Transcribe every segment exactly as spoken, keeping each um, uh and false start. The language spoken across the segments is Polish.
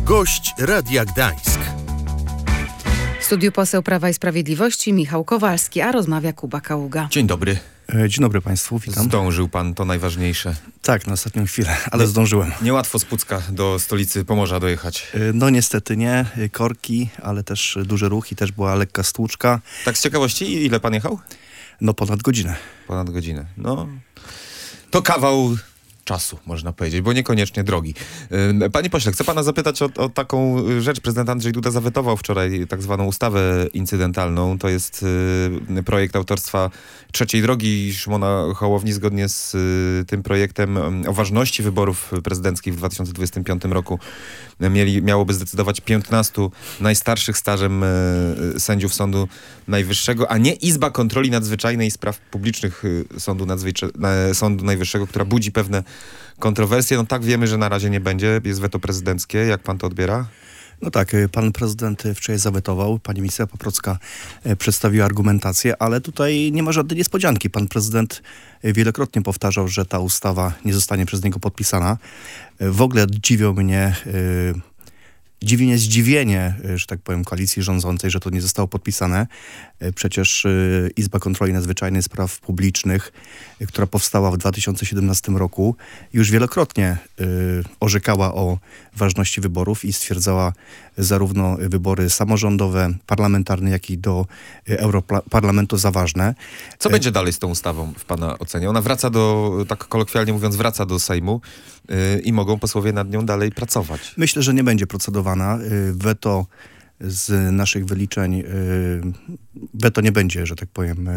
Gość Radia Gdańsk. W studiu poseł Prawa i Sprawiedliwości Michał Kowalski, a rozmawia Kuba Kaługa. Dzień dobry. Dzień dobry Państwu, witam. Zdążył pan, to najważniejsze. Tak, na ostatnią chwilę, ale nie, zdążyłem. Niełatwo z Pucka do stolicy Pomorza dojechać. No niestety nie, korki, ale też duży ruch i też była lekka stłuczka. Tak z ciekawości, ile pan jechał? No ponad godzinę. Ponad godzinę, no. To kawał czasu, można powiedzieć, bo niekoniecznie drogi. Panie pośle, chcę pana zapytać o, o taką rzecz. Prezydent Andrzej Duda zawetował wczoraj tak zwaną ustawę incydentalną. To jest y, projekt autorstwa Trzeciej Drogi Szymona Hołowni. Zgodnie z y, tym projektem o ważności wyborów prezydenckich w dwa tysiące dwudziestym piątym roku mieli, miałoby zdecydować piętnastu najstarszych stażem y, sędziów Sądu Najwyższego, a nie Izba Kontroli Nadzwyczajnej i Spraw Publicznych y, Sądu, Nadzwyczaj- Sądu Najwyższego, która budzi pewne kontrowersje. No tak, wiemy, że na razie nie będzie. Jest weto prezydenckie. Jak pan to odbiera? No tak, pan prezydent wczoraj zawetował, pani minister Paprocka przedstawiła argumentację, ale tutaj nie ma żadnej niespodzianki. Pan prezydent wielokrotnie powtarzał, że ta ustawa nie zostanie przez niego podpisana. W ogóle dziwią mnie... Dziwi mnie zdziwienie, że tak powiem, koalicji rządzącej, że to nie zostało podpisane. Przecież Izba Kontroli Nadzwyczajnej Spraw Publicznych, która powstała w dwa tysiące siedemnastym roku, już wielokrotnie orzekała o ważności wyborów i stwierdzała zarówno wybory samorządowe, parlamentarne, jak i do Europarlamentu za ważne. Co będzie dalej z tą ustawą w pana ocenie? Ona wraca do, tak kolokwialnie mówiąc, wraca do Sejmu yy, i mogą posłowie nad nią dalej pracować. Myślę, że nie będzie procedowana. Weto z naszych wyliczeń, weto nie będzie, że tak powiem,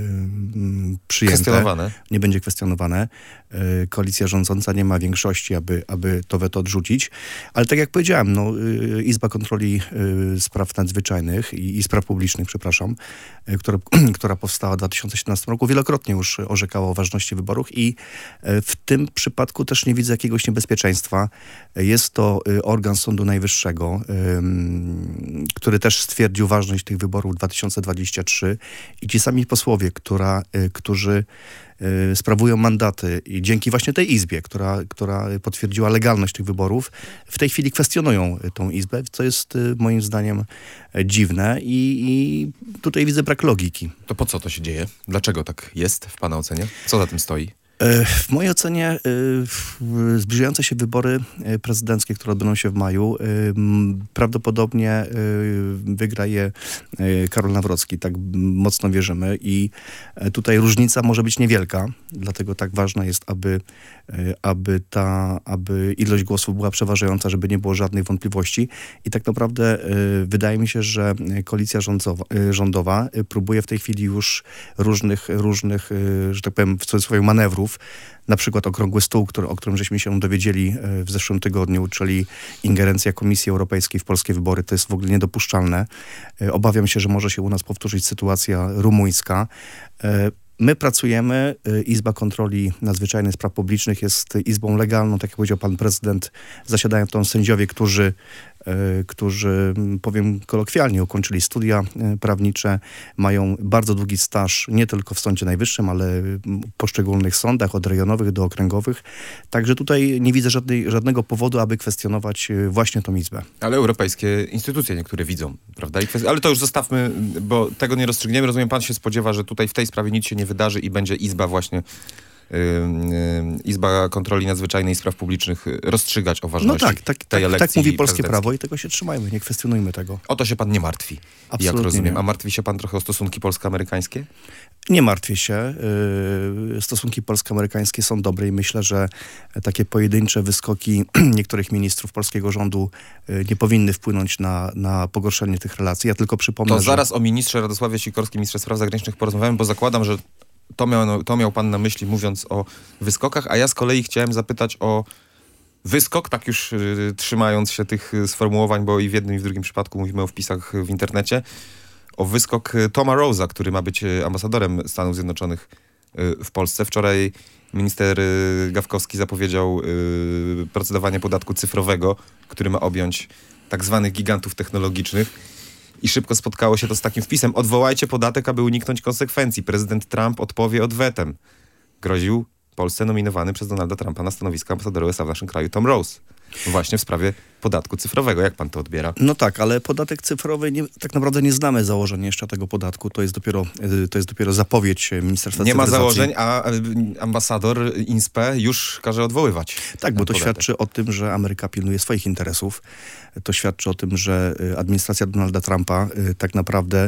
przyjęte. Kwestionowane. Nie będzie kwestionowane. Koalicja rządząca nie ma większości, aby, aby to weto odrzucić. Ale tak jak powiedziałem, no, Izba Kontroli Spraw Nadzwyczajnych i, i Spraw Publicznych, przepraszam, która, która powstała w dwa tysiące siedemnastym roku, wielokrotnie już orzekała o ważności wyborów i w tym przypadku też nie widzę jakiegoś niebezpieczeństwa. Jest to organ Sądu Najwyższego, który też stwierdził ważność tych wyborów dwa tysiące dwudziestego trzeciego i ci sami posłowie, która, którzy sprawują mandaty i dzięki właśnie tej Izbie, która, która potwierdziła legalność tych wyborów, w tej chwili kwestionują tą Izbę, co jest moim zdaniem dziwne i, i tutaj widzę brak logiki. To po co to się dzieje? Dlaczego tak jest w pana ocenie? Co za tym stoi? W mojej ocenie y, zbliżające się wybory prezydenckie, które odbędą się w maju, y, prawdopodobnie y, wygra je y, Karol Nawrocki. Tak mocno wierzymy i tutaj różnica może być niewielka, dlatego tak ważne jest, aby, y, aby ta aby ilość głosów była przeważająca, żeby nie było żadnych wątpliwości. I tak naprawdę y, wydaje mi się, że koalicja rządzowa, y, rządowa y, próbuje w tej chwili już różnych, różnych y, że tak powiem, w cudzysłowie manewrów. Na przykład okrągły stół, który, o którym żeśmy się dowiedzieli w zeszłym tygodniu, czyli ingerencja Komisji Europejskiej w polskie wybory, to jest w ogóle niedopuszczalne. Obawiam się, że może się u nas powtórzyć sytuacja rumuńska. My pracujemy, Izba Kontroli Nadzwyczajnej Spraw Publicznych jest izbą legalną, tak jak powiedział pan prezydent, zasiadają tam sędziowie, którzy, którzy powiem kolokwialnie, ukończyli studia prawnicze, mają bardzo długi staż nie tylko w Sądzie Najwyższym, ale w poszczególnych sądach, od rejonowych do okręgowych. Także tutaj nie widzę żadnej, żadnego powodu, aby kwestionować właśnie tą izbę. Ale europejskie instytucje niektóre widzą, prawda? I kwest... Ale to już zostawmy, bo tego nie rozstrzygniemy. Rozumiem, pan się spodziewa, że tutaj w tej sprawie nic się nie wydarzy i będzie izba właśnie Yy, yy, Izba Kontroli Nadzwyczajnej i Spraw Publicznych rozstrzygać o ważności no tak, tak, tej tak, elekcji. Tak mówi polskie prawo i tego się trzymajmy, nie kwestionujmy tego. O to się pan nie martwi, Absolutnie jak rozumiem. Nie. A martwi się pan trochę o stosunki polsko-amerykańskie? Nie martwię się. Yy, stosunki polsko-amerykańskie są dobre i myślę, że takie pojedyncze wyskoki niektórych ministrów polskiego rządu yy, nie powinny wpłynąć na, na pogorszenie tych relacji. Ja tylko przypomnę, To że... zaraz o ministrze Radosławie Sikorskim, ministrze spraw zagranicznych porozmawiamy, bo zakładam, że To miał, to miał pan na myśli, mówiąc o wyskokach, a ja z kolei chciałem zapytać o wyskok, tak już y, trzymając się tych sformułowań, bo i w jednym i w drugim przypadku mówimy o wpisach w internecie, o wyskok Toma Rose'a, który ma być ambasadorem Stanów Zjednoczonych y, w Polsce. Wczoraj minister y, Gawkowski zapowiedział y, procedowanie podatku cyfrowego, który ma objąć tak zwanych gigantów technologicznych. I szybko spotkało się to z takim wpisem: odwołajcie podatek, aby uniknąć konsekwencji. Prezydent Trump odpowie odwetem. Groził Polsce nominowany przez Donalda Trumpa na stanowisko ambasadora U S A w naszym kraju Tom Rose. Właśnie w sprawie podatku cyfrowego. Jak pan to odbiera? No tak, ale podatek cyfrowy, nie, tak naprawdę nie znamy założeń jeszcze tego podatku. To jest dopiero, to jest dopiero zapowiedź Ministerstwa Nie ma Cyfryzacji. założeń, a ambasador INSPE już każe odwoływać. Tak, bo to podatek. świadczy o tym, że Ameryka pilnuje swoich interesów. To świadczy o tym, że administracja Donalda Trumpa tak naprawdę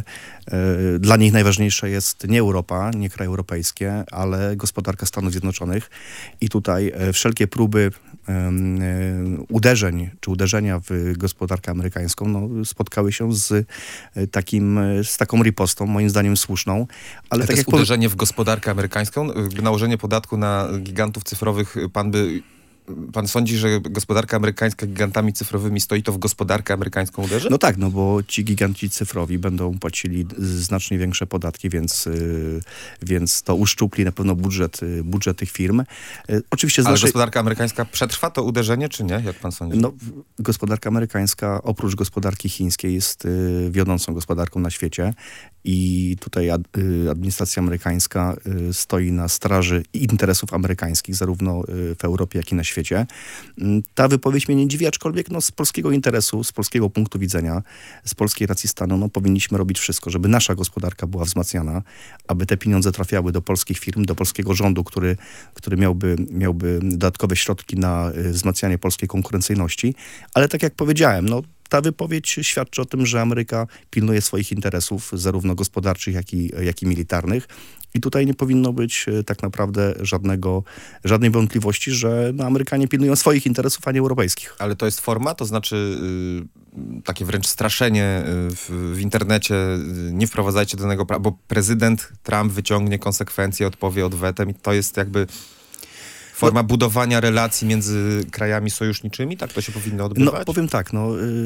dla nich najważniejsza jest nie Europa, nie kraje europejskie, ale gospodarka Stanów Zjednoczonych. I tutaj wszelkie próby um, uderzeń, czy uderzenia w gospodarkę amerykańską no, spotkały się z takim, z taką ripostą, moim zdaniem słuszną. Ale, ale tak to jest jak uderzenie w gospodarkę amerykańską? Nałożenie podatku na gigantów cyfrowych, pan by... Pan sądzi, że gospodarka amerykańska gigantami cyfrowymi stoi, to w gospodarkę amerykańską uderzy? No tak, no bo ci giganci cyfrowi będą płacili znacznie większe podatki, więc, yy, więc to uszczupli na pewno budżet, yy, budżet tych firm. Yy, oczywiście z Ale naszej... gospodarka amerykańska przetrwa to uderzenie, czy nie? Jak pan sądzi? No, gospodarka amerykańska oprócz gospodarki chińskiej jest yy, wiodącą gospodarką na świecie i tutaj ad, yy, administracja amerykańska yy, stoi na straży interesów amerykańskich, zarówno yy, w Europie, jak i na świecie. świecie. Ta wypowiedź mnie nie dziwi, aczkolwiek no, z polskiego interesu, z polskiego punktu widzenia, z polskiej racji stanu, no, powinniśmy robić wszystko, żeby nasza gospodarka była wzmacniana, aby te pieniądze trafiały do polskich firm, do polskiego rządu, który, który miałby, miałby dodatkowe środki na wzmacnianie polskiej konkurencyjności. Ale tak jak powiedziałem, no, ta wypowiedź świadczy o tym, że Ameryka pilnuje swoich interesów, zarówno gospodarczych, jak i, jak i militarnych. I tutaj nie powinno być tak naprawdę żadnego, żadnej wątpliwości, że no, Amerykanie pilnują swoich interesów, a nie europejskich. Ale to jest forma, to znaczy yy, takie wręcz straszenie yy, w, w internecie, yy, nie wprowadzajcie do danego prawa, bo prezydent Trump wyciągnie konsekwencje, odpowie odwetem i to jest jakby forma no, budowania relacji między krajami sojuszniczymi? Tak to się powinno odbywać? No powiem tak, no, yy,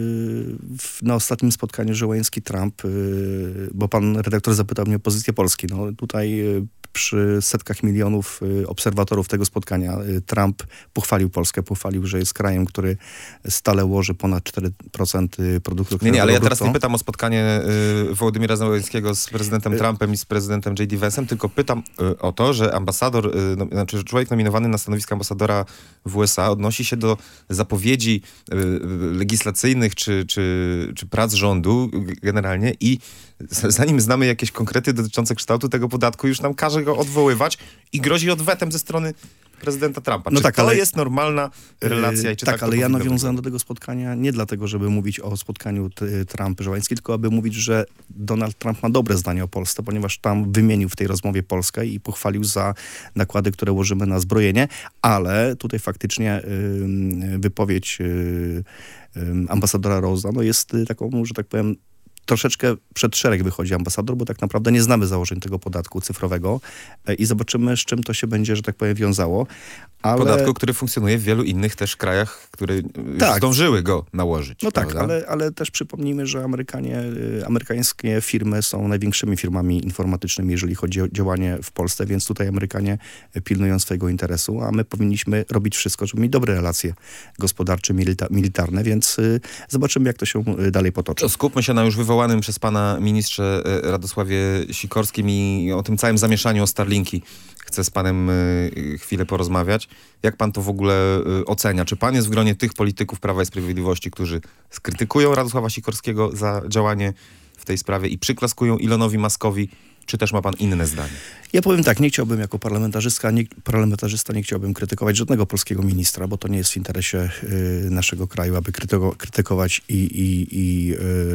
w, na ostatnim spotkaniu Żołański-Trump, yy, bo pan redaktor zapytał mnie o pozycję Polski, no tutaj yy, przy setkach milionów y, obserwatorów tego spotkania y, Trump pochwalił Polskę, pochwalił, że jest krajem, który stale łoży ponad cztery procent produktu krajowego. Nie, nie, ale ja teraz nie pytam o spotkanie y, Wołodymyra Zełenskiego z prezydentem y Trumpem i z prezydentem J D Vance'em, tylko pytam y, o to, że ambasador, y, no, znaczy człowiek nominowany na stanowisko ambasadora w U S A odnosi się do zapowiedzi y, legislacyjnych czy, czy, czy prac rządu generalnie i zanim znamy jakieś konkrety dotyczące kształtu tego podatku, już nam każe go odwoływać i grozi odwetem ze strony prezydenta Trumpa. No czy tak, to ale, jest normalna relacja? I czy tak, tak ale ja nawiązałem być? do tego spotkania nie dlatego, żeby mówić o spotkaniu Trump-Żołański, tylko aby mówić, że Donald Trump ma dobre zdanie o Polsce, ponieważ tam wymienił w tej rozmowie Polskę i pochwalił za nakłady, które łożymy na zbrojenie, ale tutaj faktycznie yy, wypowiedź yy, yy, ambasadora Rose'a no jest taką, że tak powiem, troszeczkę przed szereg wychodzi ambasador, bo tak naprawdę nie znamy założeń tego podatku cyfrowego i zobaczymy, z czym to się będzie, że tak powiem, wiązało. Ale... Podatku, który funkcjonuje w wielu innych też krajach, które tak. już zdążyły go nałożyć. No prawda? tak, ale, ale też przypomnijmy, że Amerykanie, amerykańskie firmy są największymi firmami informatycznymi, jeżeli chodzi o działanie w Polsce, więc tutaj Amerykanie pilnują swojego interesu, a my powinniśmy robić wszystko, żeby mieć dobre relacje gospodarcze, milita- militarne, więc y, zobaczymy, jak to się dalej potoczy. To skupmy się na już wywołanym przez pana ministrze Radosławie Sikorskim i o tym całym zamieszaniu o Starlinki. Chcę z panem y, chwilę porozmawiać. Jak pan to w ogóle y, ocenia? Czy pan jest w gronie tych polityków Prawa i Sprawiedliwości, którzy skrytykują Radosława Sikorskiego za działanie w tej sprawie i przyklaskują Elonowi Muskowi? Czy też ma pan inne zdanie? Ja powiem tak, nie chciałbym jako parlamentarzysta nie, parlamentarzysta nie chciałbym krytykować żadnego polskiego ministra, bo to nie jest w interesie y, naszego kraju, aby krytyko, krytykować i, i, i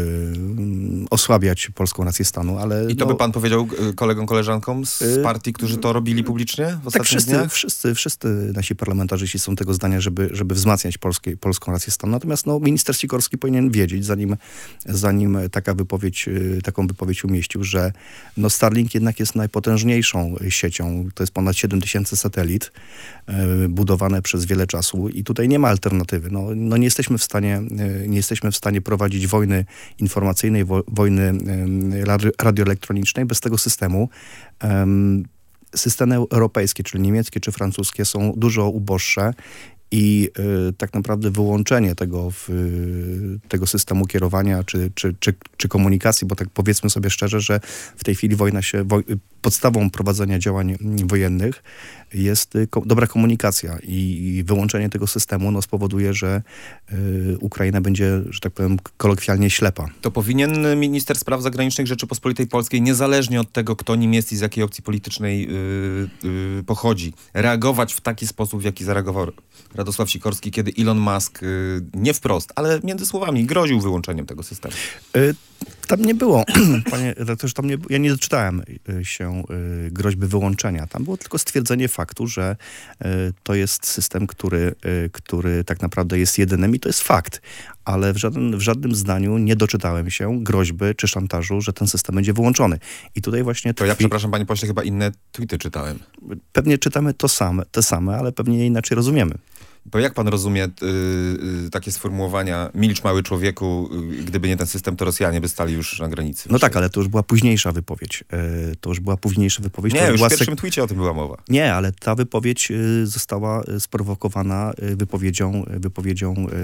y, osłabiać polską rację stanu, ale... I to no, by pan powiedział kolegom, koleżankom z y partii, którzy to robili publicznie w ostatnich tak, wszyscy, dniach? wszyscy, wszyscy nasi parlamentarzyści są tego zdania, żeby, żeby wzmacniać polskie, polską rację stanu. Natomiast no, minister Sikorski powinien wiedzieć, zanim, zanim taka wypowiedź, taką wypowiedź umieścił, że no, Starlink jednak jest najpotężniejszą siecią. To jest ponad siedem tysięcy satelit y, budowane przez wiele czasu i tutaj nie ma alternatywy. No, no nie jesteśmy w stanie, y, nie jesteśmy w stanie prowadzić wojny informacyjnej, wo, wojny y, radio, radioelektronicznej bez tego systemu. Y, systemy europejskie, czyli niemieckie czy francuskie są dużo uboższe i y, tak naprawdę wyłączenie tego, w, y, tego systemu kierowania czy, czy, czy, czy komunikacji, bo tak powiedzmy sobie szczerze, że w tej chwili wojna się, woj, podstawą prowadzenia działań wojennych jest ko- dobra komunikacja i, i wyłączenie tego systemu no, spowoduje, że y, Ukraina będzie, że tak powiem, kolokwialnie ślepa. To powinien minister spraw zagranicznych Rzeczypospolitej Polskiej, niezależnie od tego, kto nim jest i z jakiej opcji politycznej yy, yy, pochodzi, reagować w taki sposób, w jaki zareagował Radosław Sikorski, kiedy Elon Musk yy, nie wprost, ale między słowami groził wyłączeniem tego systemu. Y, tam nie było, panie redaktorze, tam nie, ja nie doczytałem y, się y, groźby wyłączenia. Tam było tylko stwierdzenie faktu, że y, to jest system, który, y, który tak naprawdę jest jedynym i to jest fakt. Ale w żadnym, w żadnym zdaniu nie doczytałem się groźby czy szantażu, że ten system będzie wyłączony. I tutaj właśnie... To ja, przepraszam, panie pośle, chyba inne tweety czytałem. Pewnie czytamy to same, te same, ale pewnie je inaczej rozumiemy. Bo jak pan rozumie y, y, takie sformułowania milcz mały człowieku, y, gdyby nie ten system, to Rosjanie by stali już na granicy. No tak, ale to już była późniejsza wypowiedź. Y, to już była późniejsza wypowiedź. Nie, to już była w pierwszym sek- tweetie o tym była mowa. Nie, ale ta wypowiedź y, została y, sprowokowana y, wypowiedzią, y, wypowiedzią y,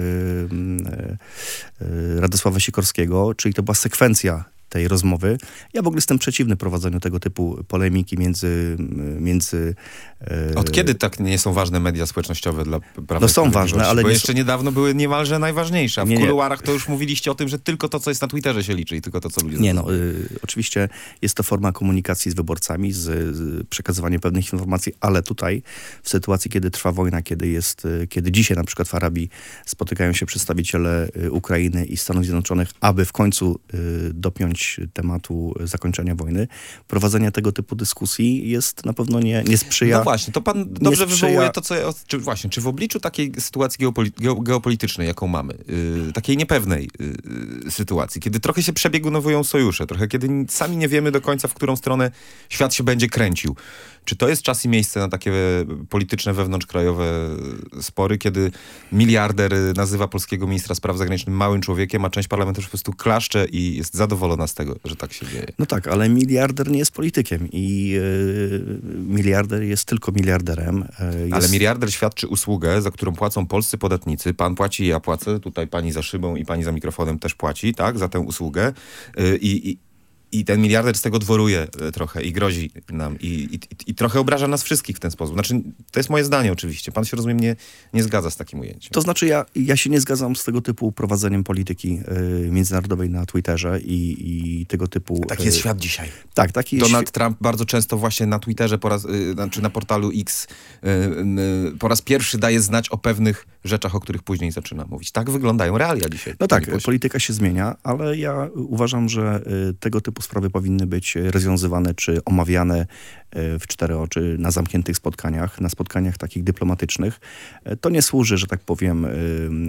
y, y, Radosława Sikorskiego, czyli to była sekwencja tej rozmowy. Ja w ogóle jestem przeciwny prowadzeniu tego typu polemiki między... między e... Od kiedy tak nie są ważne media społecznościowe dla Prawa No i są ważne, ale Bo nie jeszcze są... niedawno były niemalże najważniejsze. A w nie, nie. kuluarach to już mówiliście o tym, że tylko to, co jest na Twitterze się liczy i tylko to, co ludzie... Nie no, y, oczywiście jest to forma komunikacji z wyborcami, z, z przekazywanie pewnych informacji, ale tutaj w sytuacji, kiedy trwa wojna, kiedy jest, y, kiedy dzisiaj na przykład w Arabii spotykają się przedstawiciele y, Ukrainy i Stanów Zjednoczonych, aby w końcu y, dopiąć tematu zakończenia wojny, prowadzenie tego typu dyskusji jest na pewno nie, nie sprzyja... No właśnie, to pan dobrze sprzyja... wywołuje to, co... Ja, czy właśnie, czy w obliczu takiej sytuacji geopoli- geopolitycznej, jaką mamy, yy, takiej niepewnej yy, sytuacji, kiedy trochę się przebiegunowują sojusze, trochę kiedy sami nie wiemy do końca, w którą stronę świat się będzie kręcił. Czy to jest czas i miejsce na takie polityczne, wewnątrzkrajowe spory, kiedy miliarder nazywa polskiego ministra spraw zagranicznych małym człowiekiem, a część parlamentu po prostu klaszcze i jest zadowolona z tego, że tak się dzieje? No tak, ale miliarder nie jest politykiem i yy, miliarder jest tylko miliarderem. Yy, jest... Ale miliarder świadczy usługę, za którą płacą polscy podatnicy. Pan płaci, ja płacę, tutaj pani za szybą i pani za mikrofonem też płaci, tak, za tę usługę. Yy, i, i I ten miliarder z tego dworuje trochę i grozi nam i, i, i trochę obraża nas wszystkich w ten sposób. Znaczy, to jest moje zdanie oczywiście. Pan się, rozumiem, nie, nie zgadza z takim ujęciem. To znaczy, ja, ja się nie zgadzam z tego typu prowadzeniem polityki y, międzynarodowej na Twitterze i, i tego typu... Taki jest świat dzisiaj. Tak, taki jest Donald świ- Trump bardzo często właśnie na Twitterze, po raz, y, znaczy na portalu X, y, y, po raz pierwszy daje znać o pewnych rzeczach, o których później zaczyna mówić. Tak wyglądają realia dzisiaj. No tak, polityka się zmienia, ale ja uważam, że y, tego typu sprawy powinny być rozwiązywane czy omawiane y, w cztery oczy na zamkniętych spotkaniach, na spotkaniach takich dyplomatycznych. Y, to nie służy, że tak powiem, y,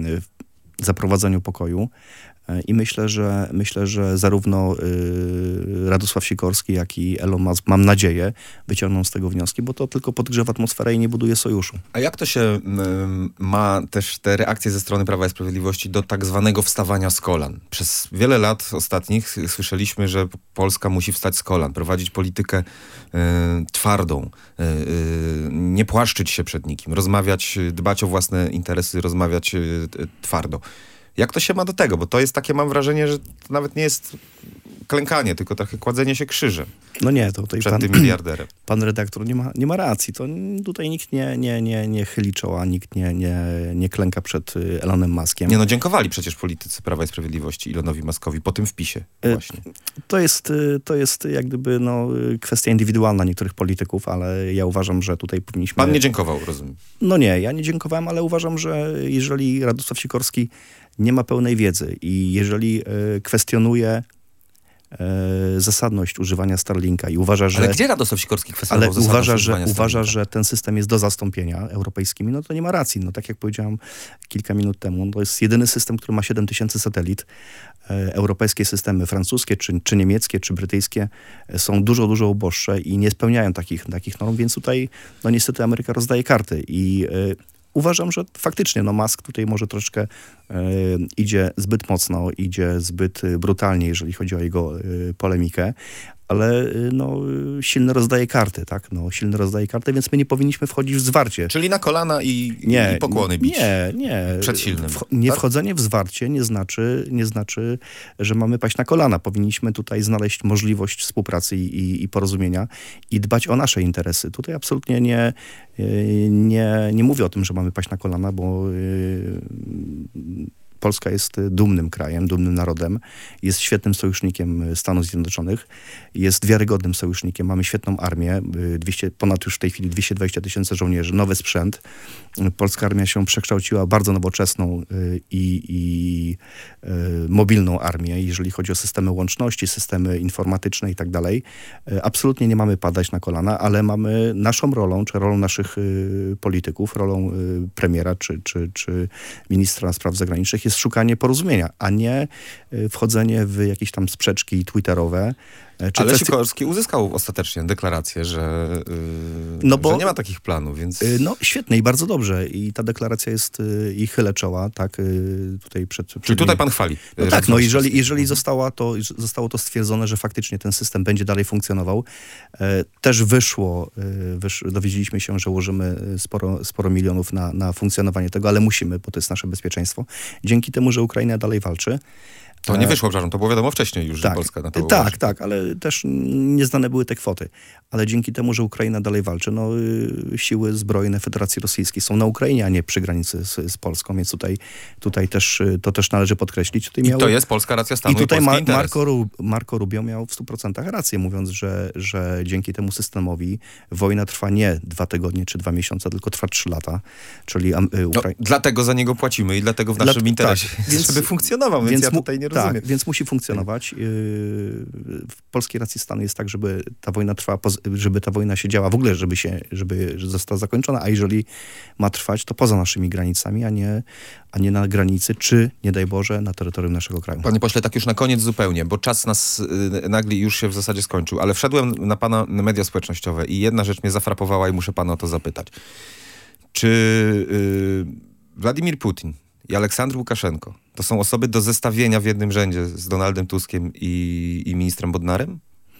y, zaprowadzeniu pokoju. I myślę, że myślę, że zarówno y, Radosław Sikorski, jak i Elon Musk, mam nadzieję, wyciągną z tego wnioski, bo to tylko podgrzewa atmosferę i nie buduje sojuszu. A jak to się y, ma też te reakcje ze strony Prawa i Sprawiedliwości do tak zwanego wstawania z kolan? Przez wiele lat ostatnich słyszeliśmy, że Polska musi wstać z kolan, prowadzić politykę y, twardą, y, y, nie płaszczyć się przed nikim, rozmawiać, dbać o własne interesy, rozmawiać y, twardo. Jak to się ma do tego? Bo to jest takie, mam wrażenie, że to nawet nie jest klękanie, tylko trochę kładzenie się krzyżem. No nie, to tutaj przed pan, tym miliarderem. Pan redaktor nie ma, nie ma racji. To tutaj nikt nie, nie, nie, nie chyli czoła, nikt nie, nie, nie klęka przed Elonem Muskiem. Nie no, dziękowali przecież politycy Prawa i Sprawiedliwości Elonowi Muskowi po tym wpisie właśnie. To jest, to jest jak gdyby no, kwestia indywidualna niektórych polityków, ale ja uważam, że tutaj powinniśmy... Pan nie dziękował, rozumiem. No nie, ja nie dziękowałem, ale uważam, że jeżeli Radosław Sikorski nie ma pełnej wiedzy i jeżeli y, kwestionuje y, zasadność używania Starlinka i uważa, że... Ale gdzie Radosław Sikorski kwestionował Ale zasadność uważa, używania że, uważa, Starlinka? że ten system jest do zastąpienia europejskimi, no to nie ma racji. No tak jak powiedziałem kilka minut temu, to jest jedyny system, który ma siedem tysięcy satelit. E, europejskie systemy francuskie, czy, czy niemieckie, czy brytyjskie e, są dużo, dużo uboższe i nie spełniają takich, takich norm, więc tutaj no niestety Ameryka rozdaje karty i e, uważam, że faktycznie no Musk tutaj może troszkę e, idzie zbyt mocno, idzie zbyt brutalnie, jeżeli chodzi o jego e, polemikę. ale no, silny rozdaje karty, tak? No, silny rozdaje karty, więc my nie powinniśmy wchodzić w zwarcie. Czyli na kolana i, nie, i pokłony bić. Nie, nie. Przed silnym. W, nie tak? wchodzenie w zwarcie nie znaczy, nie znaczy, że mamy paść na kolana. Powinniśmy tutaj znaleźć możliwość współpracy i, i, i porozumienia i dbać o nasze interesy. Tutaj absolutnie nie, nie, nie mówię o tym, że mamy paść na kolana, bo yy, Polska jest dumnym krajem, dumnym narodem, jest świetnym sojusznikiem Stanów Zjednoczonych, jest wiarygodnym sojusznikiem, mamy świetną armię, dwieście, ponad już w tej chwili dwieście dwadzieścia tysięcy żołnierzy, nowy sprzęt. Polska armia się przekształciła w bardzo nowoczesną i, i mobilną armię, jeżeli chodzi o systemy łączności, systemy informatyczne i tak dalej. Absolutnie nie mamy padać na kolana, ale mamy naszą rolą, czy rolą naszych polityków, rolą premiera, czy, czy, czy ministra spraw zagranicznych jest szukanie porozumienia, a nie wchodzenie w jakieś tam sprzeczki twitterowe. Czy Ale kwestii... Sikorski uzyskał ostatecznie deklarację, że, yy, no bo, że nie ma takich planów, więc... No świetnie i bardzo dobrze. I ta deklaracja jest yy, i chylę czoła, tak, yy, tutaj przed... przed Czyli tutaj pan chwali. No tak, no jeżeli, jeżeli została to, zostało to stwierdzone, że faktycznie ten system będzie dalej funkcjonował, yy, też wyszło, yy, wysz, dowiedzieliśmy się, że łożymy sporo, sporo milionów na, na funkcjonowanie tego, ale musimy, bo to jest nasze bezpieczeństwo. Dzięki temu, że Ukraina dalej walczy. To nie wyszło, przepraszam, to było wiadomo wcześniej już, tak, że Polska na to Tak, ułoży. tak, ale też nieznane były te kwoty. Ale dzięki temu, że Ukraina dalej walczy, no siły zbrojne Federacji Rosyjskiej są na Ukrainie, a nie przy granicy z, z Polską, więc tutaj, tutaj też, to też należy podkreślić. Tutaj I miał, to jest polska racja stanu i tutaj i Ma, polski Marco, Ru, Marco Rubio miał w stu procentach rację, mówiąc, że, że dzięki temu systemowi wojna trwa nie dwa tygodnie czy dwa miesiące, tylko trwa trzy lata. Czyli um, Ukra... no, dlatego za niego płacimy i dlatego w naszym Dla, interesie, tak, więc, żeby funkcjonował, więc, więc ja tutaj nie rozumiem. Tak, więc musi funkcjonować. W polskiej racji stanu jest tak, żeby ta wojna trwała, żeby ta wojna się działa, w ogóle, żeby się, żeby została zakończona, a jeżeli ma trwać, to poza naszymi granicami, a nie, a nie na granicy, czy, nie daj Boże, na terytorium naszego kraju. Panie pośle, tak już na koniec zupełnie, bo czas nas y, nagli już się w zasadzie skończył, ale wszedłem na pana media społecznościowe i jedna rzecz mnie zafrapowała i muszę pana o to zapytać. Czy y, Władimir Putin i Aleksandr Łukaszenko to są osoby do zestawienia w jednym rzędzie z Donaldem Tuskiem i, i ministrem Bodnarem?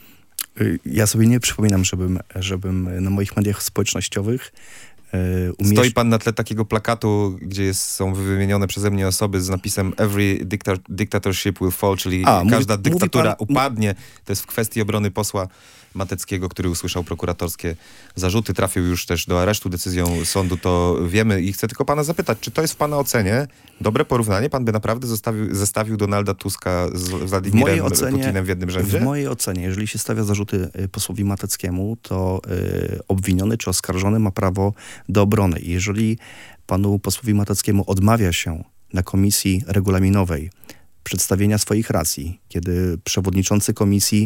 Ja sobie nie przypominam, żebym, żebym na moich mediach społecznościowych e, umieść... Stoi pan na tle takiego plakatu, gdzie jest, są wymienione przeze mnie osoby z napisem Every dicta- dictatorship will fall, czyli A, każda mówi, dyktatura mówi pan... upadnie. To jest w kwestii obrony posła Mateckiego, który usłyszał prokuratorskie zarzuty, trafił już też do aresztu decyzją sądu, to wiemy i chcę tylko pana zapytać, czy to jest w pana ocenie dobre porównanie? Pan by naprawdę zostawił, zestawił Donalda Tuska z Władimirem ocenie, Putinem w jednym rzędzie? W mojej ocenie, jeżeli się stawia zarzuty posłowi Mateckiemu, to y, obwiniony czy oskarżony ma prawo do obrony. I jeżeli panu posłowi Mateckiemu odmawia się na komisji regulaminowej przedstawienia swoich racji, kiedy przewodniczący komisji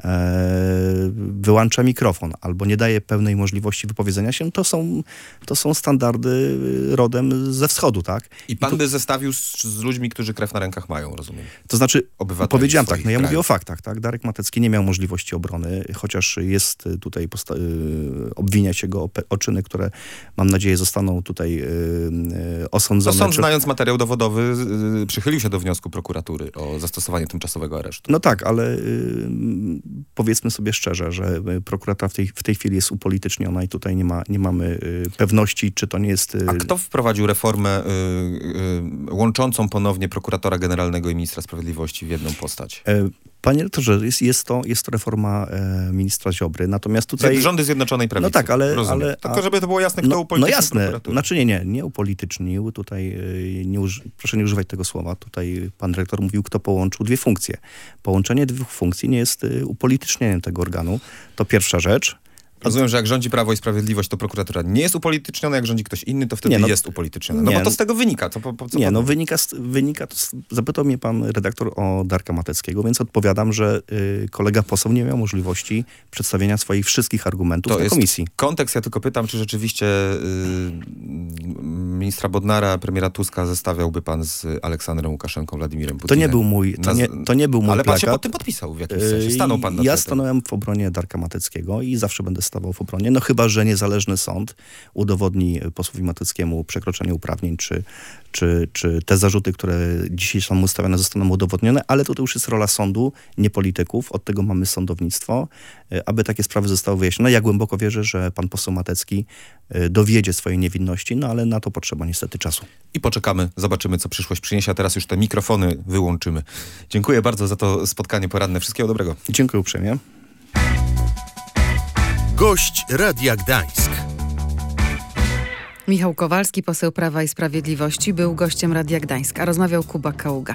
e, wyłącza mikrofon albo nie daje pełnej możliwości wypowiedzenia się, to są, to są standardy rodem ze wschodu, tak? I pan I tu, by zestawił z, z ludźmi, którzy krew na rękach mają, rozumiem? To znaczy, powiedziałem tak, no ja krajów. mówię o faktach, tak? Darek Matecki nie miał możliwości obrony, chociaż jest tutaj, posta- obwinia się go o, pe- o czyny, które mam nadzieję zostaną tutaj yy, osądzone. To sąd, czy... znając materiał dowodowy, yy, przychylił się do wniosku prokuratury o zastosowanie tymczasowego aresztu. No tak, ale yy, powiedzmy sobie szczerze, że prokuratura w tej, w tej chwili jest upolityczniona i tutaj nie, ma, nie mamy yy, pewności, czy to nie jest... Yy... A kto wprowadził reformę yy, yy, łączącą ponownie prokuratora generalnego i ministra sprawiedliwości w jedną postać? Yy, Panie rektorze, jest, jest, to, jest to reforma e, ministra Ziobry, natomiast tutaj... Rządy Zjednoczonej Prawicy. No tak, ale... ale Tylko żeby to było jasne, kto no, upolitycznił No jasne, prokuraturę. znaczy nie, nie, nie upolitycznił, tutaj e, nie uży, proszę nie używać tego słowa, tutaj pan rektor mówił, kto połączył dwie funkcje. Połączenie dwóch funkcji nie jest e, upolitycznieniem tego organu, to pierwsza rzecz. Rozumiem, że jak rządzi Prawo i Sprawiedliwość, to prokuratura nie jest upolityczniona, jak rządzi ktoś inny, to wtedy nie, no, jest upolityczniona. No nie, bo to z tego wynika. To po, po, co nie, pan... no wynika, wynika to, zapytał mnie pan redaktor o Darka Mateckiego, więc odpowiadam, że y, kolega poseł nie miał możliwości przedstawienia swoich wszystkich argumentów to na jest komisji. Kontekst, ja tylko pytam, czy rzeczywiście y, ministra Bodnara, premiera Tuska zestawiałby pan z Aleksandrem Łukaszenką, Władimirem Putinem? To nie był mój, to nie, to nie był mój Ale pan plakat. się pod tym podpisał w jakimś sensie. Stanął pan na Ja tym. stanąłem w obronie Darka Mateckiego i zawsze będę stawał w obronie. No chyba, że niezależny sąd udowodni posłowi Mateckiemu przekroczenie uprawnień, czy, czy, czy te zarzuty, które dzisiaj są ustawione, zostaną udowodnione, ale to, to już jest rola sądu, nie polityków. Od tego mamy sądownictwo, aby takie sprawy zostały wyjaśnione. Ja głęboko wierzę, że pan poseł Matecki dowiedzie swojej niewinności, no ale na to potrzeba niestety czasu. I poczekamy, zobaczymy, co przyszłość przyniesie, a teraz już te mikrofony wyłączymy. Dziękuję bardzo za to spotkanie poranne. Wszystkiego dobrego. Dziękuję uprzejmie. Gość Radia Gdańsk. Michał Kowalski, poseł Prawa i Sprawiedliwości, był gościem Radia Gdańsk, a rozmawiał Kuba Kaługa.